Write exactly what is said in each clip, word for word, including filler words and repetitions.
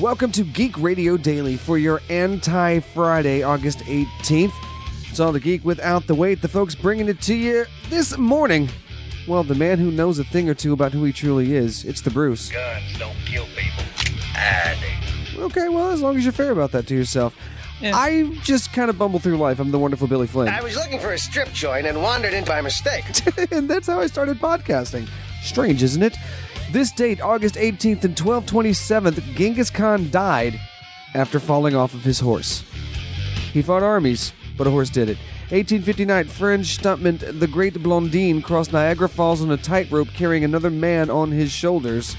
Welcome to Geek Radio Daily for your Anti-Friday, August eighteenth. It's all the geek without the wait. The folks bringing it to you this morning. Well, the man who knows a thing or two about who he truly is. It's the Bruce. Guns don't kill people. I do. Okay, well, as long as you're fair about that to yourself. Yeah. I just kind of bumble through life. I'm the wonderful Billy Flynn. I was looking for a strip joint and wandered in by mistake. And that's how I started podcasting. Strange, isn't it? This date, August eighteenth and twelve twenty-seventh, Genghis Khan died after falling off of his horse. He fought armies, but a horse did it. eighteen fifty-nine, French stuntman The Great Blondin crossed Niagara Falls on a tightrope carrying another man on his shoulders.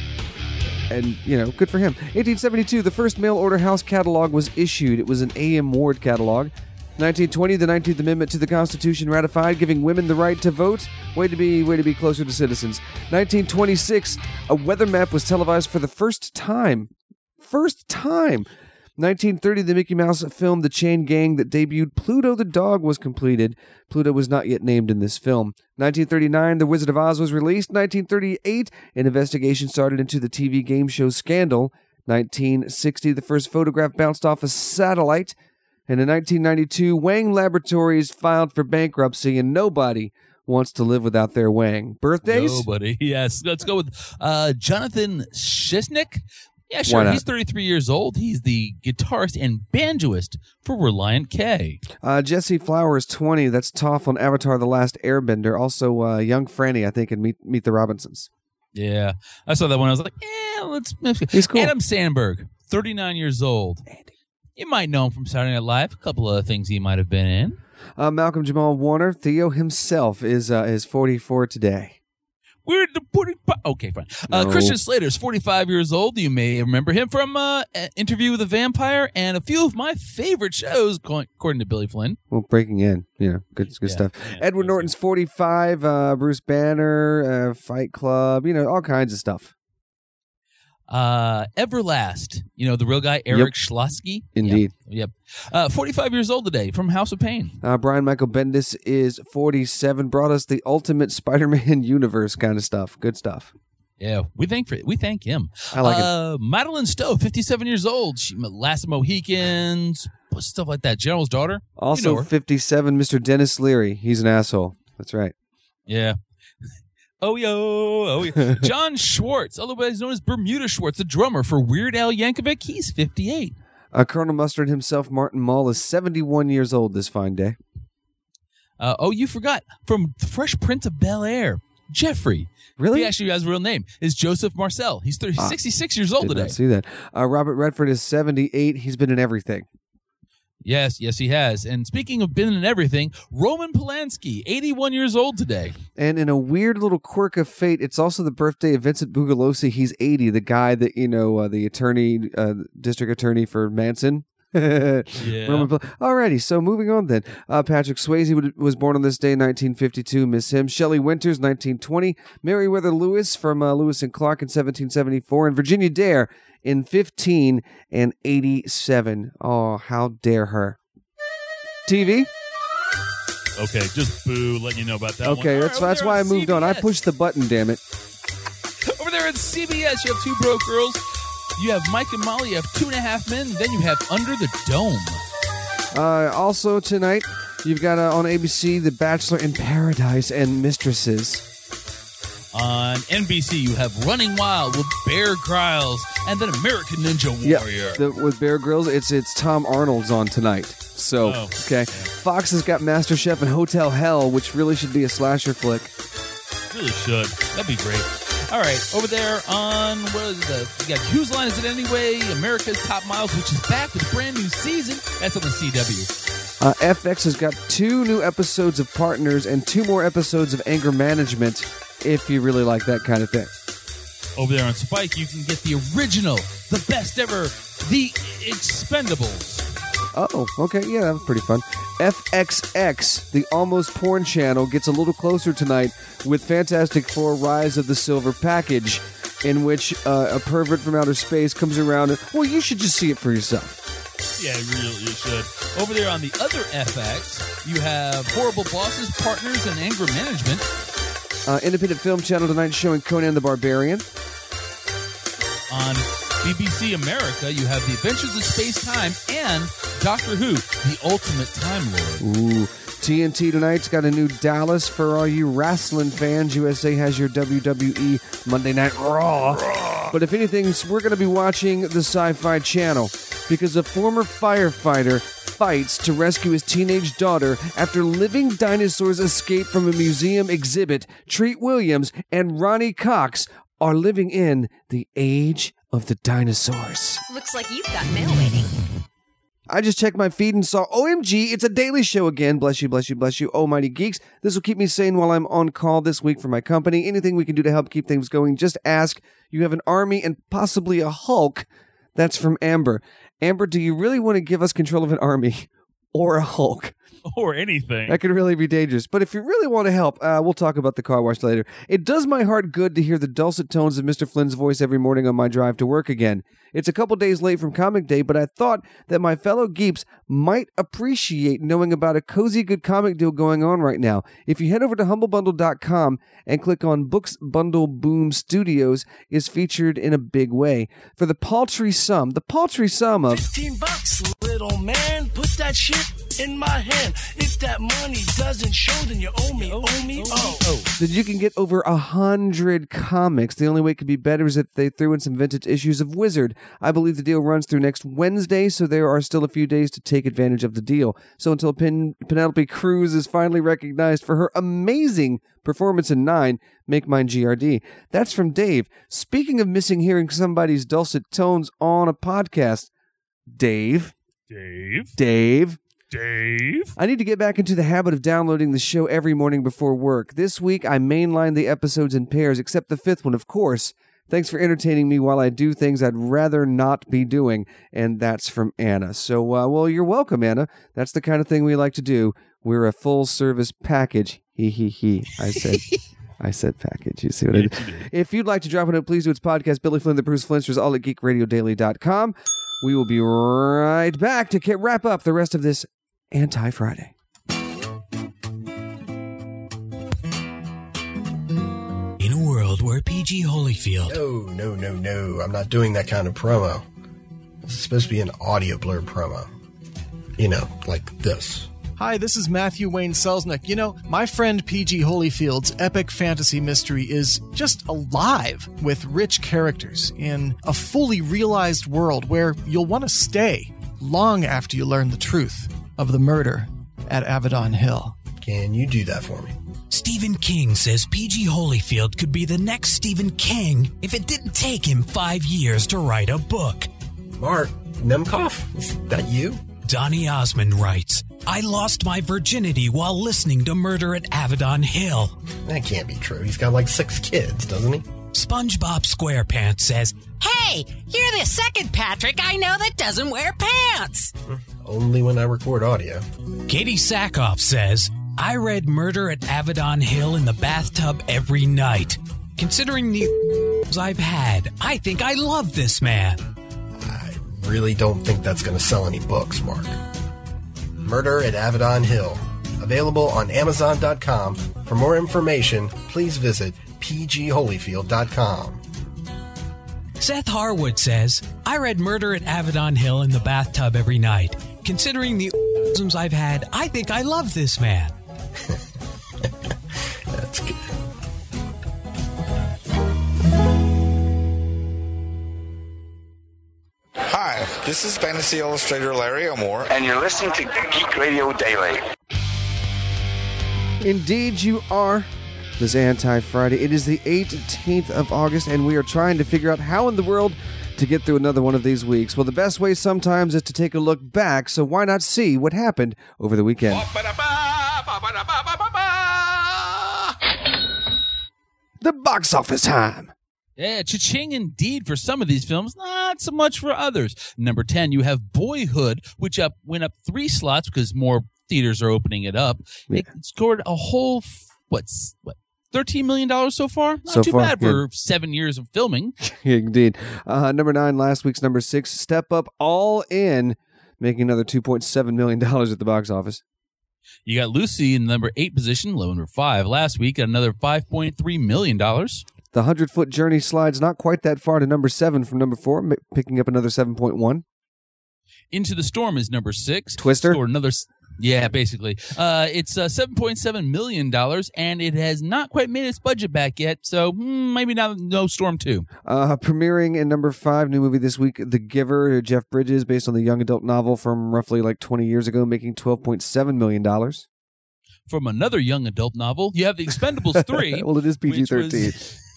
And, you know, good for him. eighteen seventy-two, the first mail-order house catalog was issued. It was an A M Ward catalog. nineteen twenty, the nineteenth Amendment to the Constitution ratified, giving women the right to vote. Way to be, way to be closer to citizens. nineteen twenty-six, a weather map was televised for the first time. First time. nineteen thirty, the Mickey Mouse film The Chain Gang that debuted Pluto the Dog was completed. Pluto was not yet named in this film. nineteen thirty-nine, The Wizard of Oz was released. nineteen thirty-eight, an investigation started into the T V game show Scandal. nineteen sixty, the first photograph bounced off a satellite. And in nineteen ninety-two, Wang Laboratories filed for bankruptcy, and nobody wants to live without their Wang. Birthdays? Nobody. Yes. Let's go with uh, Jonathan Shisnick. Yeah, sure. He's thirty-three years old. He's the guitarist and banjoist for Reliant K. Uh, Jesse Flowers, twenty. That's Toph on Avatar The Last Airbender. Also, uh, young Franny, I think, in Meet, Meet the Robinsons. Yeah. I saw that one. I was like, yeah, let's... He's cool. Adam Sandberg, thirty-nine years old. Andy. You might know him from Saturday Night Live. A couple of things he might have been in. Uh, Malcolm Jamal Warner, Theo himself, is uh, is forty-four today. We're the forty-five. Okay, fine. Uh, no. Christian Slater is forty-five years old. You may remember him from uh, Interview with a Vampire and a few of my favorite shows, according to Billy Flynn. Well, Breaking In, you know, good, good yeah, stuff. Yeah, Edward Norton's forty-five. Uh, Bruce Banner, uh, Fight Club, you know, all kinds of stuff. Uh, Everlast, you know, the real guy, Eric yep. Schlosky. Indeed. Yep. yep. Uh, forty-five years old today from House of Pain. Uh, Brian Michael Bendis is forty-seven. Brought us the ultimate Spider-Man universe kind of stuff. Good stuff. Yeah, we thank for we thank him. I like uh, it. Madeline Stowe, fifty-seven years old. She Last Mohicans, stuff like that. General's daughter. Also you know fifty-seven, Mister Dennis Leary. He's an asshole. That's right. Yeah. Oh, yo, oh, yo. John Schwartz, otherwise known as Bermuda Schwartz, the drummer for Weird Al Yankovic. He's fifty-eight. Uh, Colonel Mustard himself, Martin Mull, is seventy-one years old this fine day. Uh, oh, you forgot. From Fresh Prince of Bel-Air, Jeffrey. Really? He actually has a real name. Is Joseph Marcel. He's thirty, ah, sixty-six years old did today. Not see that. Uh, Robert Redford is seventy-eight. He's been in everything. Yes, yes, he has. And speaking of been in everything, Roman Polanski, eighty-one years old today. And in a weird little quirk of fate, it's also the birthday of Vincent Bugliosi. He's eighty, the guy that, you know, uh, the attorney, uh, district attorney for Manson. Yeah. Alrighty, so moving on then. Uh, Patrick Swayze was born on this day, nineteen fifty-two. Miss him. Shelley Winters, nineteen twenty. Meriwether Lewis from uh, Lewis and Clark in seventeen seventy-four. And Virginia Dare in fifteen and eighty-seven. Oh, how dare her. T V? Okay, just boo, letting you know about that okay, one. that's, right, that's why I moved C B S. on. I pushed the button, damn it. Over there at C B S, you have Two Broke Girls. You have Mike and Molly. You have Two and a Half Men. Then you have Under the Dome. Uh, also tonight, you've got uh, on A B C, The Bachelor in Paradise and Mistresses. On N B C, you have Running Wild with Bear Grylls and then American Ninja Warrior. Yeah, the, with Bear Grylls, it's it's Tom Arnold's on tonight. So, oh, okay. Yeah. Fox has got MasterChef and Hotel Hell, which really should be a slasher flick. Really should. That'd be great. All right, over there on, what is the, you got Whose Line Is It Anyway? America's Top Miles, which is back with a brand new season. That's on the C W. Uh, F X has got two new episodes of Partners and two more episodes of Anger Management, if you really like that kind of thing. Over there on Spike, you can get the original, the best ever, The Expendables. Oh, okay. Yeah, that was pretty fun. F X X, the almost porn channel, gets a little closer tonight with Fantastic Four Rise of the Silver Package, in which uh, a pervert from outer space comes around and, well, you should just see it for yourself. Yeah, really, you should. Over there on the other F X, you have Horrible Bosses, Partners, and Anger Management. Uh, independent film channel tonight showing Conan the Barbarian. On B B C America, you have The Adventures of Space-Time and Doctor Who, The Ultimate Time Lord. Ooh. T N T tonight's got a new Dallas for all you wrestling fans. U S A has your W W E Monday Night Raw. Raw. But if anything, we're going to be watching the Sci-Fi Channel because a former firefighter fights to rescue his teenage daughter after living dinosaurs escape from a museum exhibit. Treat Williams and Ronnie Cox are living in the age of the dinosaurs. Looks like you've got mail waiting. I just checked my feed and saw, O M G, it's a daily show again. Bless you, bless you, bless you, oh mighty geeks. This will keep me sane while I'm on call this week for my company. Anything we can do to help keep things going, just ask. You have an army and possibly a Hulk. That's from Amber. Amber, do you really want to give us control of an army or a Hulk? Or anything. That could really be dangerous. But if you really want to help, uh, we'll talk about the car wash later. It does my heart good to hear the dulcet tones of Mister Flynn's voice every morning on my drive to work again. It's a couple days late from Comic Day, but I thought that my fellow geeps might appreciate knowing about a cozy good comic deal going on right now. If you head over to humble bundle dot com and click on Books Bundle Boom Studios is featured in a big way. For the paltry sum, the paltry sum of fifteen bucks, little man, put that shit in my hand. If that money doesn't show, then you owe me, owe me, oh. oh. that you can get over a hundred comics. The only way it could be better is if they threw in some vintage issues of Wizard. I believe the deal runs through next Wednesday, so there are still a few days to take advantage of the deal. So until Pen- Penelope Cruz is finally recognized for her amazing performance in Nine, make mine G R D. That's from Dave. Speaking of missing hearing somebody's dulcet tones on a podcast, Dave. Dave. Dave. Dave. I need to get back into the habit of downloading the show every morning before work. This week, I mainline the episodes in pairs, except the fifth one, of course. Thanks for entertaining me while I do things I'd rather not be doing. And that's from Anna. So, uh, well, you're welcome, Anna. That's the kind of thing we like to do. We're a full-service package. He, he, he. I said... I said package. You see what I did? If you'd like to drop a note, please do. It's podcast Billy Flynn, the Bruce Flintsters, all at geek radio daily dot com. We will be right back to get, wrap up the rest of this Anti-Friday. In a world where P G Holyfield... No, no, no, no. I'm not doing that kind of promo. This is supposed to be an audio blurb promo. You know, like this. Hi, this is Matthew Wayne Selznick. You know, my friend P G Holyfield's epic fantasy mystery is just alive with rich characters in a fully realized world where you'll want to stay long after you learn the truth of the murder at Avedon Hill. Can you do that for me? Stephen King says P G Holyfield could be the next Stephen King if it didn't take him five years to write a book. Mark Nemcoff, is that you? Donny Osmond writes, I lost my virginity while listening to Murder at Avedon Hill. That can't be true. He's got like six kids, doesn't he? SpongeBob SquarePants says, Hey, you're the second Patrick I know that doesn't wear pants. Only when I record audio. Katie Sackhoff says, I read Murder at Avedon Hill in the bathtub every night. Considering the I've had, I think I love this man. I really don't think that's going to sell any books, Mark. Murder at Avedon Hill. Available on amazon dot com. For more information, please visit p g holyfield dot com. Seth Harwood says, I read Murder at Avedon Hill in the bathtub every night. Considering the orgasms I've had, I think I love this man. That's good. Hi, this is fantasy illustrator Larry Elmore, And you're listening to Geek Radio Daily. Indeed you are. This Anti-Friday. It is the eighteenth of August, and we are trying to figure out how in the world to get through another one of these weeks. Well, the best way sometimes is to take a look back, so why not see what happened over the weekend? The box office time. Yeah, cha-ching indeed for some of these films, not so much for others. Number ten, you have Boyhood, which up went up three slots because more theaters are opening it up. Yeah. It scored a whole, what's, what, thirteen million dollars so far? Not So too far, bad for good. seven years of filming. Indeed. Uh, number nine, last week's number six, Step Up All In, making another two point seven million dollars at the box office. You got Lucy in the number eight position, low number five last week, at another five point three million dollars. The hundred-foot journey slides not quite that far to number seven from number four, m- picking up another seven point one. Into the Storm is number six. Twister? Or another, s- yeah, basically. Uh, it's uh, seven point seven million dollars, and it has not quite made its budget back yet, so hmm, maybe not no Storm two. Uh, premiering in number five, new movie this week, The Giver, Jeff Bridges, based on the young adult novel from roughly like twenty years ago, making twelve point seven million dollars. From another young adult novel, you have The Expendables three. Well, it is P G thirteen.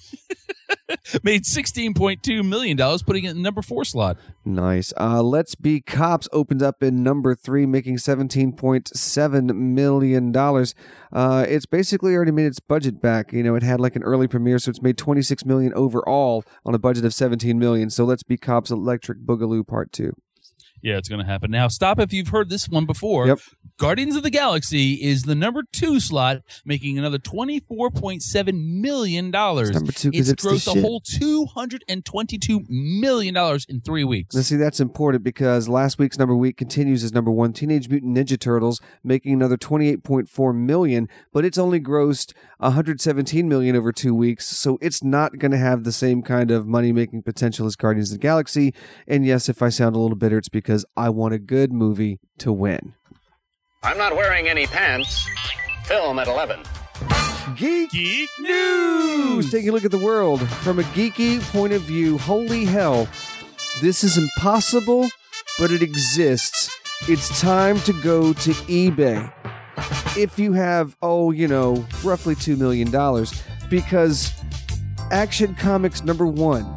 Made sixteen point two million dollars, putting it in the number four slot. Nice. Uh, Let's Be Cops opens up in number three, making seventeen point seven million dollars. Uh, it's basically already made its budget back. You know, it had like an early premiere, so it's made twenty-six million dollars overall on a budget of seventeen million dollars. So Let's Be Cops Electric Boogaloo Part two. Yeah, it's going to happen. Now, stop if you've heard this one before. Yep. Guardians of the Galaxy is the number two slot, making another twenty-four point seven million dollars. Number two, 'cause it's it's the grossed a shit. whole two hundred twenty-two million dollars in three weeks. Now, see, that's important because last week's number week continues as number one, Teenage Mutant Ninja Turtles, making another twenty-eight point four million dollars, but it's only grossed one hundred seventeen million dollars over two weeks, so it's not going to have the same kind of money-making potential as Guardians of the Galaxy. And yes, if I sound a little bitter, it's because I want a good movie to win. I'm not wearing any pants. Film at eleven. Geek, Geek News! Taking a look at the world from a geeky point of view. Holy hell, this is impossible, but it exists. It's time to go to eBay. If you have, oh, you know, roughly two million dollars, because Action Comics number one,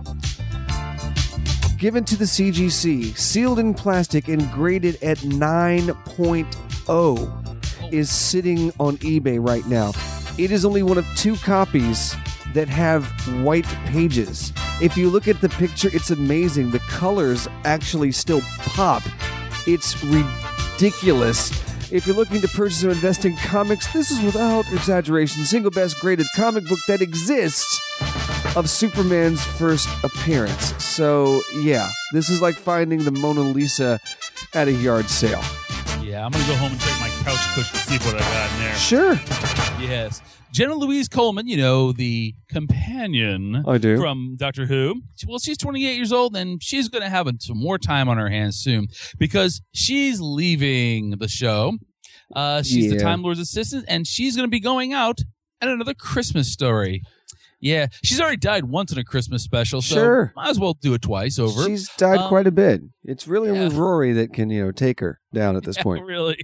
given to the C G C, sealed in plastic and graded at nine point oh, is sitting on eBay right now. It is only one of two copies that have white pages. If you look at the picture, it's amazing. The colors actually still pop. It's ridiculous. If you're looking to purchase or invest in comics, this is without exaggeration, the single best graded comic book that exists of Superman's first appearance. So, yeah, this is like finding the Mona Lisa at a yard sale. Yeah, I'm going to go home and check my couch cushion to see what I got in there. Sure. Yes. Jenna Louise Coleman, you know, the companion I do. from Doctor Who. Well, she's twenty-eight years old, and she's going to have some more time on her hands soon because she's leaving the show. Uh, she's Yeah. the Time Lord's assistant, and she's going to be going out at another Christmas story. Yeah, she's already died once in a Christmas special, so Sure. might as well do it twice over. She's died Um, quite a bit. It's really yeah. only Rory that can, you know, take her down at this Yeah, point. really.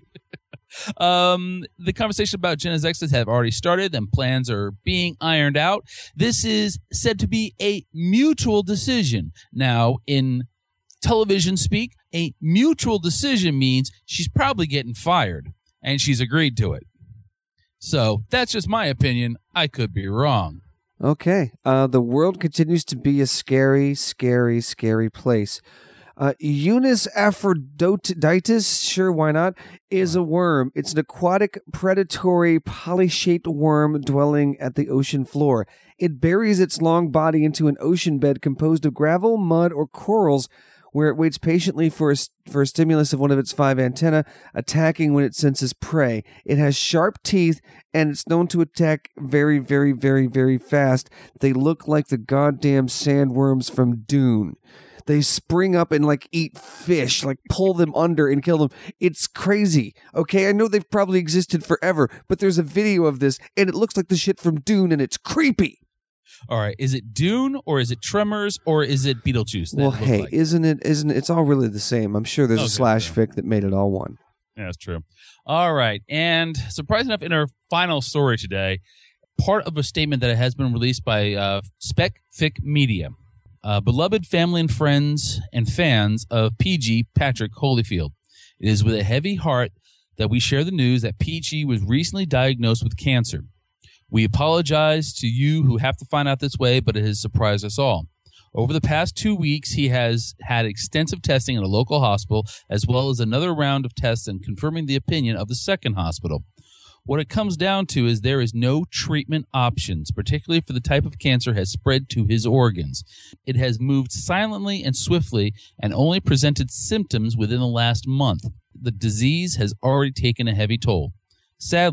um, the conversation about Jenna's exits have already started and plans are being ironed out. This is said to be a mutual decision. Now, in television speak, a mutual decision means she's probably getting fired, and she's agreed to it. So that's just my opinion. I could be wrong. Okay. Uh, the world continues to be a scary, scary, scary place. Uh, Eunice Aphrodite, sure, why not, is a worm. It's an aquatic, predatory, poly-shaped worm dwelling at the ocean floor. It buries its long body into an ocean bed composed of gravel, mud, or corals, where it waits patiently for a, for a stimulus of one of its five antennae, attacking when it senses prey. It has sharp teeth, and it's known to attack very, very, very, very fast. They look like the goddamn sandworms from Dune. They spring up and, like, eat fish, like, pull them under and kill them. It's crazy, okay? I know they've probably existed forever, but there's a video of this, and it looks like the shit from Dune, and it's creepy. All right, is it Dune or is it Tremors or is it Beetlejuice? that Well, it looks hey, like? isn't it? Isn't it, it's all really the same? I'm sure there's a Okay, slash fair. fic that made it all one. Yeah, that's true. All right. And surprising enough, in our final story today, part of a statement that has been released by uh, Spec Fic Media, uh, beloved family and friends and fans of P G Patrick Holyfield. It is with a heavy heart that we share the news that P G was recently diagnosed with cancer. We apologize to you who have to find out this way, but it has surprised us all. Over the past two weeks, he has had extensive testing at a local hospital, as well as another round of tests and confirming the opinion of the second hospital. What it comes down to is there is no treatment options, particularly for the type of cancer has spread to his organs. It has moved silently and swiftly and only presented symptoms within the last month. The disease has already taken a heavy toll. Sadly,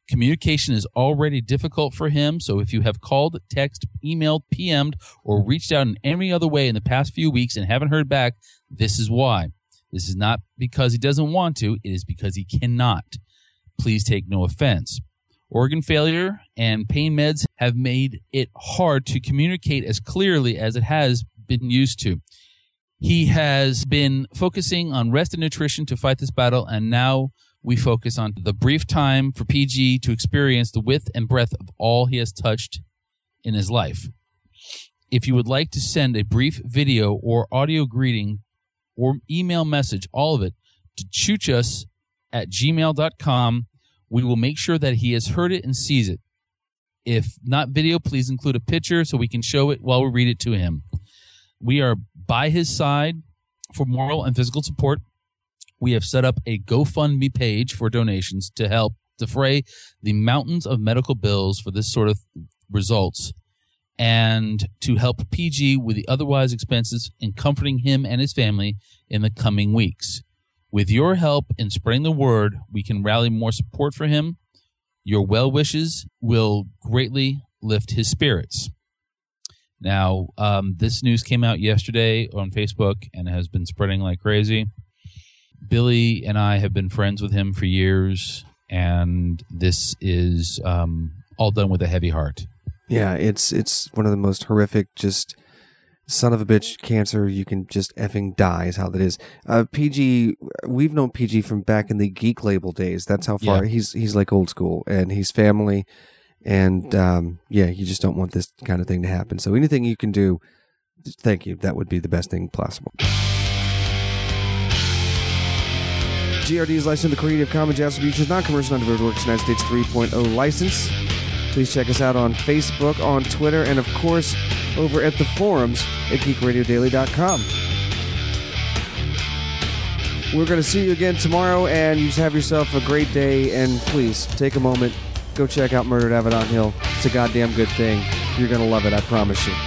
Communication is already difficult for him, so if you have called, texted, emailed, P M'd, or reached out in any other way in the past few weeks and haven't heard back, this is why. This is not because he doesn't want to, it is because he cannot. Please take no offense. Organ failure and pain meds have made it hard to communicate as clearly as it has been used to. He has been focusing on rest and nutrition to fight this battle, and now we focus on the brief time for P G to experience the width and breadth of all he has touched in his life. If you would like to send a brief video or audio greeting or email message, all of it, to choochus at gmail dot com, we will make sure that he has heard it and sees it. If not video, please include a picture so we can show it while we read it to him. We are by his side for moral and physical support. We have set up a GoFundMe page for donations to help defray the mountains of medical bills for this sort of results and to help P G with the otherwise expenses in comforting him and his family in the coming weeks. With your help in spreading the word, we can rally more support for him. Your well wishes will greatly lift his spirits. Now, um, this news came out yesterday on Facebook and has been spreading like crazy. Billy and I have been friends with him for years, and this is um, all done with a heavy heart. Yeah, it's it's one of the most horrific, just son of a bitch cancer. You can just effing die is how that is. Uh, P G, we've known P G from back in the Geek Label days. That's how far Yeah. he's he's like old school, and he's family. And um, yeah, you just don't want this kind of thing to happen. So anything you can do, thank you. That would be the best thing possible. G R D is licensed to the Creative Commons Attribution, non-commercial, non-diverse works, United States three point oh license. Please check us out on Facebook, on Twitter, and of course, over at the forums at geek radio daily dot com. We're going to see you again tomorrow, and you just have yourself a great day, and please take a moment, go check out Murder at Avedon Hill. It's a goddamn good thing. You're going to love it, I promise you.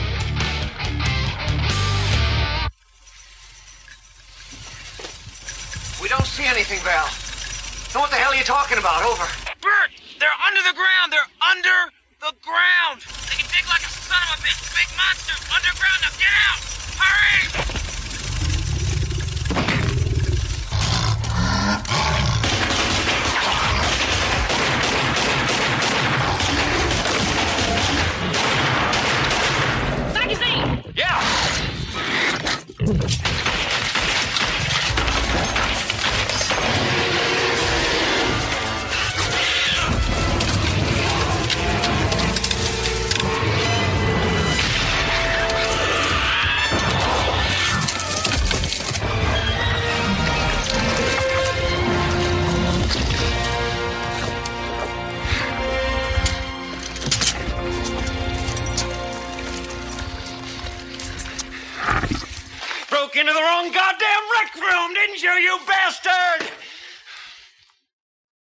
We don't see anything, Val. So what the hell are you talking about? Over. Bert, they're under the ground. They're under the ground. They can dig like a son of a bitch. Big monster underground. Now get out. Hurry! Magazine! Yeah! Broke into the wrong goddamn rec room, didn't you, you bastard?